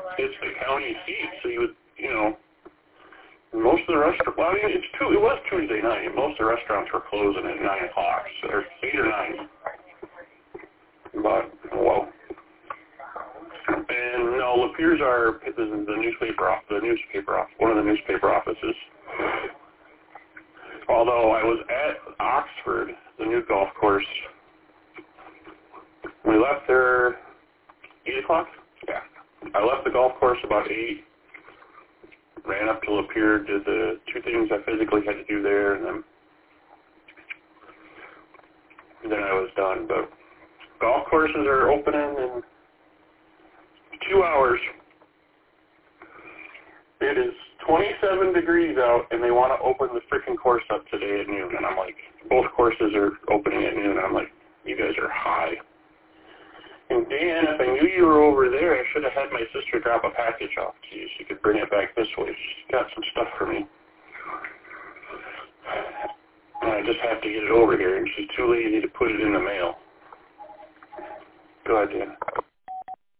it's the county seat, so you would, you know, most of the restaurants, well, I mean, it was Tuesday night, and most of the restaurants were closing at 9 o'clock, so, or 8 or 9. But, well. And no, Lapeers are the newspaper office, one of the newspaper offices. Although I was at Oxford, the new golf course. We left there 8 o'clock? Yeah. I left the golf course about 8, ran up to Lapeer, did the 2 things I physically had to do there, and then I was done. But golf courses are opening in 2 hours. It is 27 degrees out, and they want to open the freaking course up today at noon. And I'm like, both courses are opening at noon. And I'm like, you guys are high. And Dan, if I knew you were over there, I should have had my sister drop a package off to you so you could bring it back this way. She's got some stuff for me. And I just have to get it over here, and she's too lazy to put it in the mail. Go ahead, Dan.